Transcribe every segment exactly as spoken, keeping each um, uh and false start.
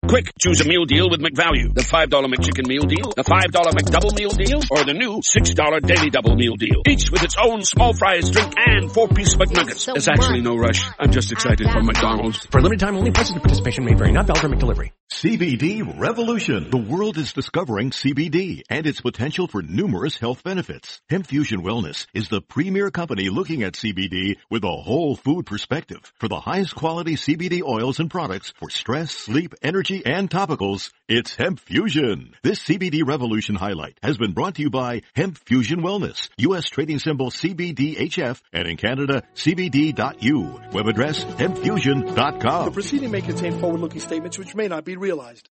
Quick, choose a meal deal with McValue. The five dollar McChicken meal deal, the five dollar McDouble meal deal, or the new six dollar Daily Double meal deal. Each with its own small fries, drink, and four-piece McNuggets. So There's actually no rush. I'm just excited for McDonald's. For a limited time only, prices and participation may vary. Not valid for McDelivery. C B D Revolution. The world is discovering C B D and its potential for numerous health benefits. Hemp Fusion Wellness is the premier company looking at C B D with a whole food perspective. For the highest quality C B D oils and products for stress, sleep, energy, and topicals, it's Hemp Fusion. This C B D Revolution highlight has been brought to you by Hemp Fusion Wellness, U S trading symbol C B D H F, and in Canada, C B D dot U. Web address, hemp fusion dot com. The proceeding may contain forward-looking statements which may not be realized.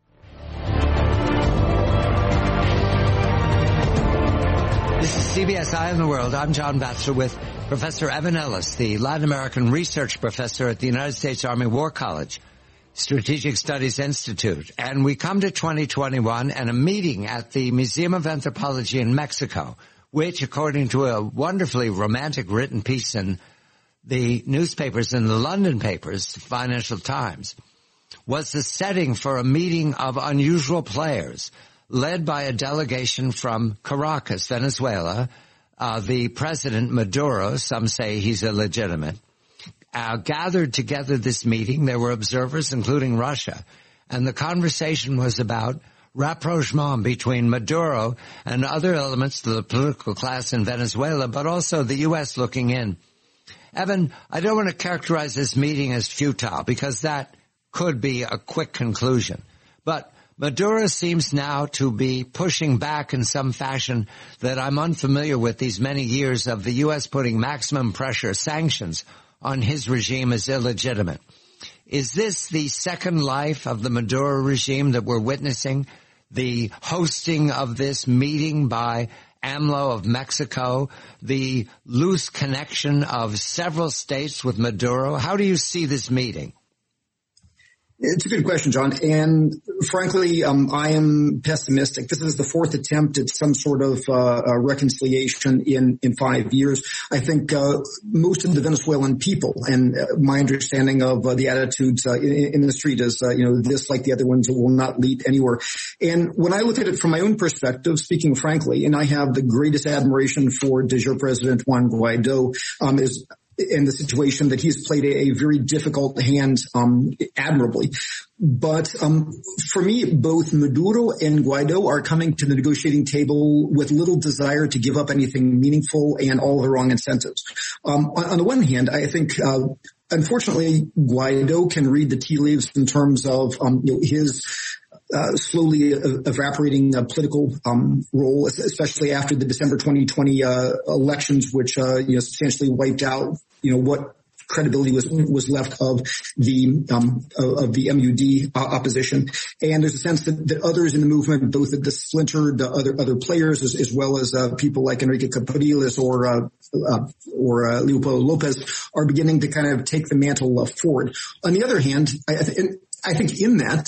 This is C B S Eye on the World. I'm John Batchelor with Professor Evan Ellis, the Latin American Research Professor at the United States Army War College Strategic Studies Institute. And we come to twenty twenty-one and a meeting at the Museum of Anthropology in Mexico, which, according to a wonderfully romantic written piece in the newspapers, in the London papers, Financial Times, was the setting for a meeting of unusual players led by a delegation from Caracas, Venezuela. Uh, the president, Maduro, some say he's illegitimate, uh, gathered together this meeting. There were observers, including Russia, and the conversation was about rapprochement between Maduro and other elements of the political class in Venezuela, but also the U S looking in. Evan, I don't want to characterize this meeting as futile, because that could be a quick conclusion. But Maduro seems now to be pushing back in some fashion that I'm unfamiliar with these many years of the U S putting maximum pressure, sanctions on his regime as illegitimate. Is this the second life of the Maduro regime that we're witnessing? The hosting of this meeting by AMLO of Mexico, the loose connection of several states with Maduro. How do you see this meeting? It's a good question, John. And frankly, um, I am pessimistic. This is the fourth attempt at some sort of uh, uh, reconciliation in, in five years. I think uh, most of the Venezuelan people, and uh, my understanding of uh, the attitudes uh, in, in the street is, uh, you know, this, like the other ones, will not lead anywhere. And when I look at it from my own perspective, speaking frankly, and I have the greatest admiration for de jure President Juan Guaido, um, is in the situation that he's played a, a very difficult hand um admirably. But um for me, both Maduro and Guaido are coming to the negotiating table with little desire to give up anything meaningful and all the wrong incentives. Um on, on the one hand, I think uh unfortunately Guaido can read the tea leaves in terms of um you know, his Uh, slowly evaporating uh, political um, role, especially after the December twenty twenty uh, elections, which uh, you know substantially wiped out you know what credibility was was left of the um, of the M U D uh, opposition. And there's a sense that, that others in the movement, both the splintered uh, other other players as, as well as uh, people like Enrique Capriles or uh, uh, or uh, Leopoldo Lopez, are beginning to kind of take the mantle uh, forward. On the other hand, I, I, th- I think in that.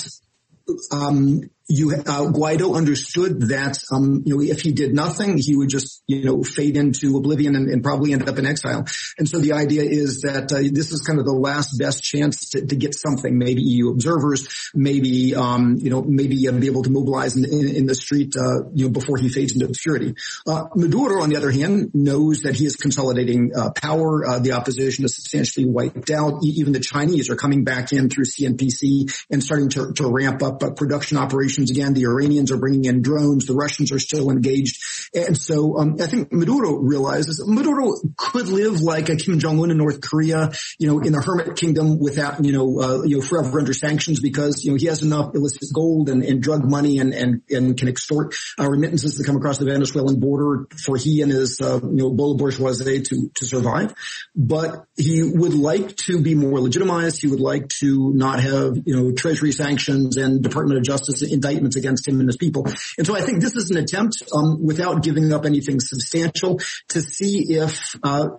Um, you, uh, Guaido understood that, um, you know, if he did nothing, he would just, you know, fade into oblivion and, and probably end up in exile. And so the idea is that, uh, this is kind of the last best chance to, to get something, maybe E U observers, maybe, um, you know, maybe uh, be able to mobilize in, in, in the street, uh, you know, before he fades into obscurity. Uh, Maduro, on the other hand, knows that he is consolidating, uh, power. Uh, the opposition is substantially wiped out. E- even the Chinese are coming back in through C N P C and starting to, to ramp up uh, production operations again. The Iranians are bringing in drones. The Russians are still engaged. And so um, I think Maduro realizes Maduro could live like a Kim Jong-un in North Korea, you know, in the hermit kingdom without, you know, uh, you know, forever under sanctions, because, you know, he has enough illicit gold and, and drug money and, and, and can extort uh, remittances to come across the Venezuelan border for he and his, uh, you know, bola bourgeoisie to, to survive. But he would like to be more legitimized. He would like to not have, you know, Treasury sanctions and Department of Justice indictments against him and his people. And so I think this is an attempt, um, without giving up anything substantial, to see if, uh,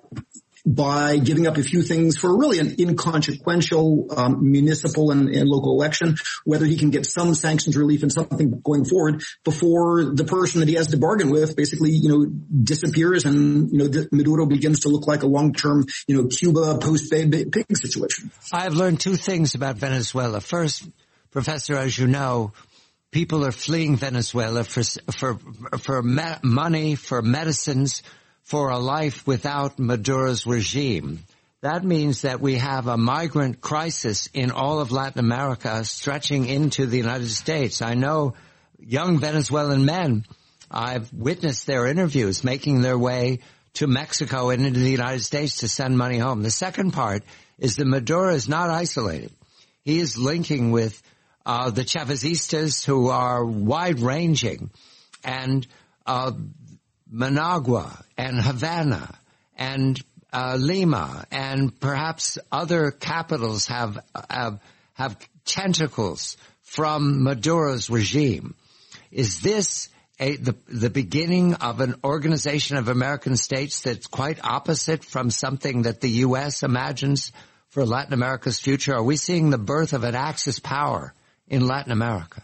by giving up a few things for really an inconsequential um, municipal and, and local election, whether he can get some sanctions relief and something going forward before the person that he has to bargain with basically, you know, disappears and, you know, Maduro begins to look like a long-term, you know, Cuba post-Pig situation. I've learned two things about Venezuela. First, Professor, as you know, people are fleeing Venezuela for for for me- money, for medicines, for a life without Maduro's regime. That means that we have a migrant crisis in all of Latin America stretching into the United States. I know young Venezuelan men, I've witnessed their interviews making their way to Mexico and into the United States to send money home. The second part is that Maduro is not isolated. He is linking with uh, the Chavezistas, who are wide-ranging, and uh, Managua and Havana and uh, Lima, and perhaps other capitals have have, have tentacles from Maduro's regime. Is this a, the, the beginning of an organization of American states that's quite opposite from something that the U S imagines for Latin America's future? Are we seeing the birth of an Axis power in Latin America?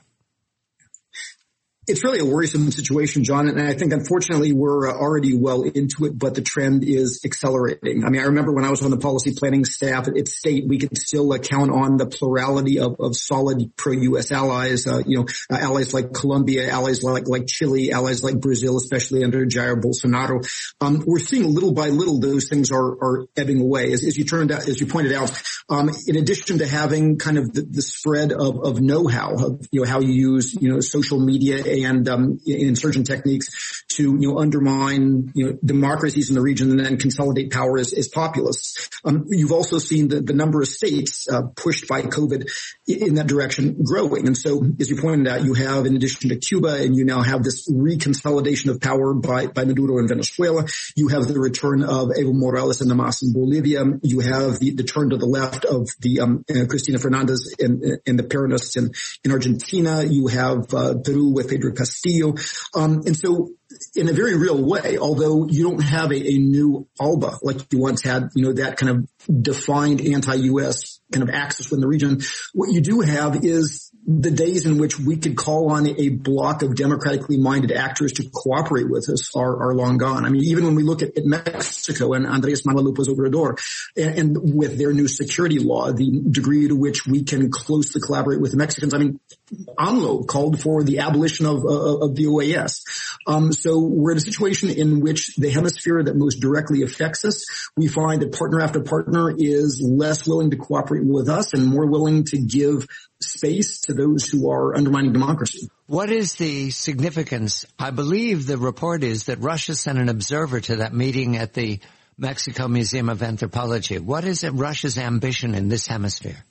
It's really a worrisome situation, John, and I think unfortunately we're already well into it, but the trend is accelerating. I mean, I remember when I was on the policy planning staff at State, we could still uh, count on the plurality of, of solid pro-U S allies, uh, you know, uh, allies like Colombia, allies like, like Chile, allies like Brazil, especially under Jair Bolsonaro. Um, we're seeing little by little those things are, are ebbing away. As, as you turned out, as you pointed out, um, in addition to having kind of the, the spread of, of know-how of, you know, how you use, you know, social media and um, insurgent techniques to, you know, undermine, you know, democracies in the region and then consolidate power as, as populists. Um, you've also seen the, the number of states uh, pushed by COVID in that direction growing. And so, as you pointed out, you have, in addition to Cuba, and you now have this reconsolidation of power by, by Maduro in Venezuela. You have the return of Evo Morales and the Mas in Bolivia. You have the, the turn to the left of the um, uh, Cristina Fernandez and, and the Peronists in, in Argentina. You have uh, Peru with Pedro Castillo. Um, and so in a very real way, although you don't have a, a new ALBA like you once had, you know, that kind of defined anti-U S kind of axis in the region, what you do have is the days in which we could call on a block of democratically minded actors to cooperate with us are, are long gone. I mean, even when we look at, at Mexico and Andrés Manuel López Obrador and, and with their new security law, the degree to which we can closely collaborate with the Mexicans. I mean, AMLO called for the abolition of, uh, of the O A S. Um, so we're in a situation in which the hemisphere that most directly affects us, we find that partner after partner is less willing to cooperate with us and more willing to give space to those who are undermining democracy. What is the significance? I believe the report is that Russia sent an observer to that meeting at the Mexico Museum of Anthropology. What is Russia's ambition in this hemisphere?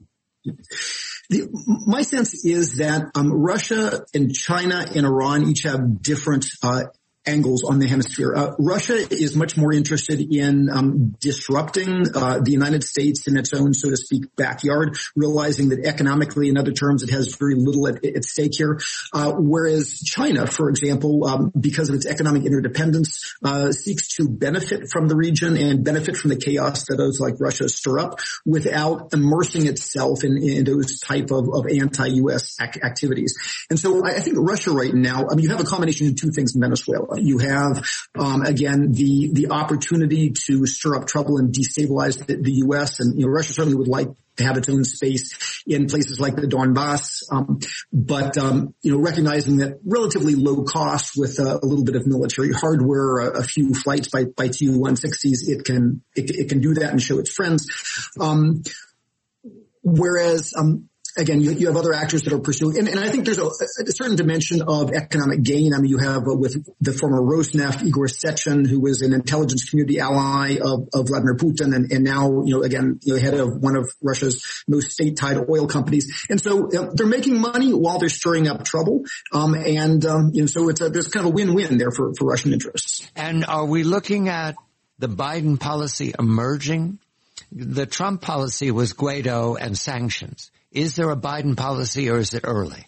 The, my sense is that um, Russia and China and Iran each have different uh angles on the hemisphere. Uh, Russia is much more interested in um, disrupting uh, the United States in its own, so to speak, backyard, realizing that economically, in other terms, it has very little at, at stake here. Uh, whereas China, for example, um, because of its economic interdependence, uh, seeks to benefit from the region and benefit from the chaos that those like Russia stir up without immersing itself in, in those type of, of anti-U S ac- activities. And so I, I think Russia right now, I mean, you have a combination of two things in Venezuela. You have, um, again, the, the opportunity to stir up trouble and destabilize the, the U S. And, you know, Russia certainly would like to have its own space in places like the Donbass. Um, but, um, you know, recognizing that relatively low cost with uh, a little bit of military hardware, a, a few flights by, by T U one sixties, it can, it, it can do that and show its friends. Um, whereas, um, Again, you, you have other actors that are pursuing, and, and I think there's a, a certain dimension of economic gain. I mean, you have uh, with the former Rosneft, Igor Sechin, who was an intelligence community ally of, of Vladimir Putin, and, and now, you know, again, you know, head of one of Russia's most state-tied oil companies. And so uh, they're making money while they're stirring up trouble. Um, and, um, you know, so it's a, there's kind of a win-win there for, for Russian interests. And are we looking at the Biden policy emerging? The Trump policy was Guaido and sanctions. Is there a Biden policy, or is it early?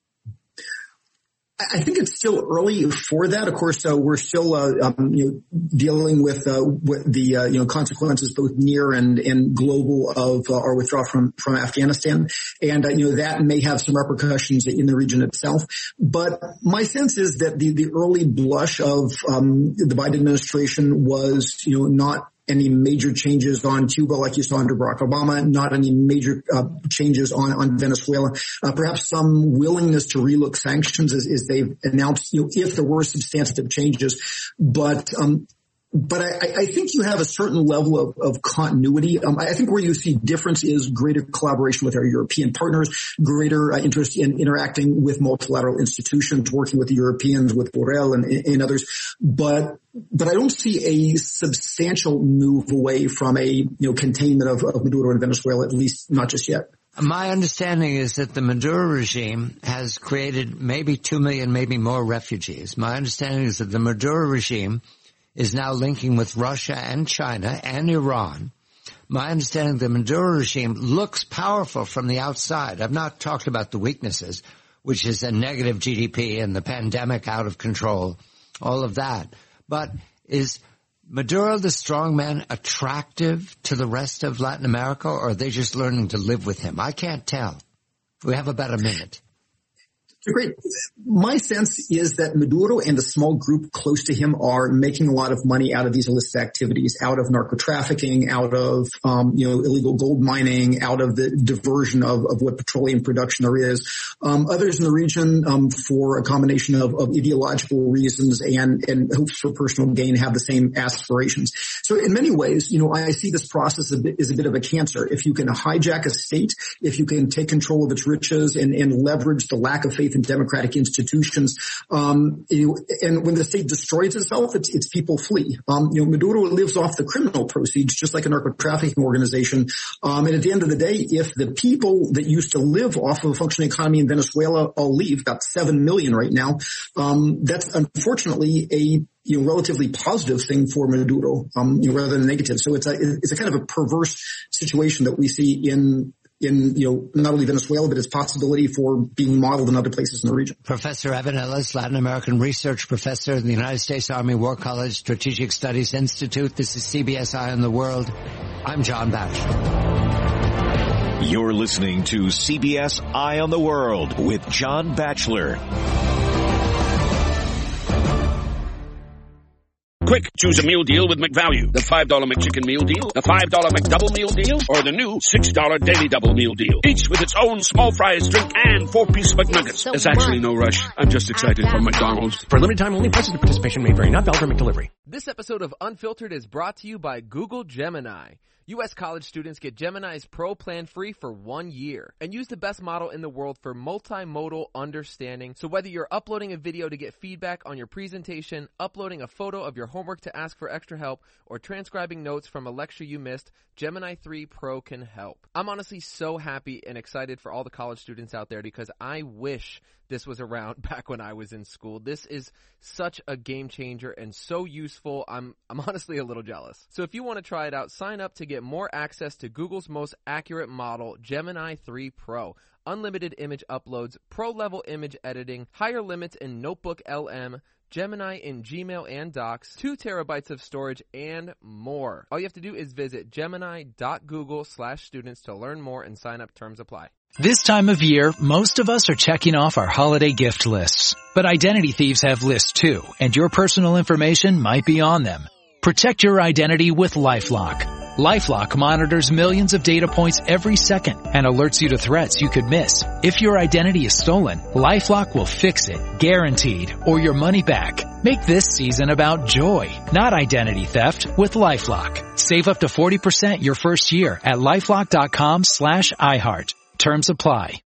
I think it's still early for that. Of course, uh, we're still, uh, um, you know, dealing with, uh, with the, uh, you know, consequences both near and, and global of uh, our withdrawal from, from Afghanistan. And, uh, you know, that may have some repercussions in the region itself. But my sense is that the, the early blush of, um, the Biden administration was, you know, not any major changes on Cuba like you saw under Barack Obama, not any major uh, changes on, on Venezuela. Uh, perhaps some willingness to relook sanctions as, as they've announced, you know, if there were substantive changes. But um But I, I think you have a certain level of, of continuity. Um, I think where you see difference is greater collaboration with our European partners, greater uh, interest in interacting with multilateral institutions, working with the Europeans, with Borrell and, and others. But but I don't see a substantial move away from a you know containment of, of Maduro in Venezuela, at least not just yet. My understanding is that the Maduro regime has created maybe two million, maybe more refugees. My understanding is that the Maduro regime is now linking with Russia and China and Iran. My understanding, the Maduro regime looks powerful from the outside. I've not talked about the weaknesses, which is a negative G D P and the pandemic out of control, all of that. But is Maduro, the strongman, attractive to the rest of Latin America, or are they just learning to live with him? I can't tell. We have about a minute. Great. My sense is that Maduro and the small group close to him are making a lot of money out of these illicit activities, out of narco trafficking, out of, um, you know, illegal gold mining, out of the diversion of, of what petroleum production there is. Um, others in the region, um, for a combination of, of ideological reasons and, and hopes for personal gain have the same aspirations. So in many ways, you know, I see this process a bit, as a bit of a cancer. If you can hijack a state, if you can take control of its riches and, and leverage the lack of faith in democratic institutions, um, you, and when the state destroys itself, its, its people flee. Um, you know, Maduro lives off the criminal proceeds, just like a narco trafficking organization. Um, and at the end of the day, if the people that used to live off of a functioning economy in Venezuela all leave, about seven million right now, um, that's unfortunately a you know, relatively positive thing for Maduro, um, you know, rather than negative. So it's a, it's a kind of a perverse situation that we see in in, you know, not only Venezuela, but its possibility for being modeled in other places in the region. Professor Evan Ellis, Latin American research professor in the United States Army War College Strategic Studies Institute. This is C B S Eye on the World. I'm John Batchelor. You're listening to C B S Eye on the World with John Batchelor. Quick, choose a meal deal with McValue. The five dollar McChicken meal deal, the five dollar McDouble meal deal, or the new six dollar Daily Double meal deal. Each with its own small fries, drink, and four-piece McNuggets. There's actually no rush. I'm just excited for McDonald's. For a limited time only, prices and participation may vary. Not valid for McDelivery. This episode of Unfiltered is brought to you by Google Gemini. U S college students get Gemini's Pro plan free for one year and use the best model in the world for multimodal understanding. So whether you're uploading a video to get feedback on your presentation, uploading a photo of your homework to ask for extra help, or transcribing notes from a lecture you missed, Gemini three Pro can help. I'm honestly so happy and excited for all the college students out there because I wish this was around back when I was in school. This is such a game changer and so useful. I'm I'm honestly a little jealous. So if you want to try it out, sign up to get more access to Google's most accurate model, Gemini three Pro. Unlimited image uploads, pro-level image editing, higher limits in Notebook L M, Gemini in Gmail and Docs, two terabytes of storage, and more. All you have to do is visit gemini.google slash students to learn more and sign up. Terms apply. This time of year, most of us are checking off our holiday gift lists. But identity thieves have lists too, and your personal information might be on them. Protect your identity with LifeLock. LifeLock monitors millions of data points every second and alerts you to threats you could miss. If your identity is stolen, LifeLock will fix it, guaranteed, or your money back. Make this season about joy, not identity theft, with LifeLock. Save up to forty percent your first year at LifeLock.com slash iHeart. Terms apply.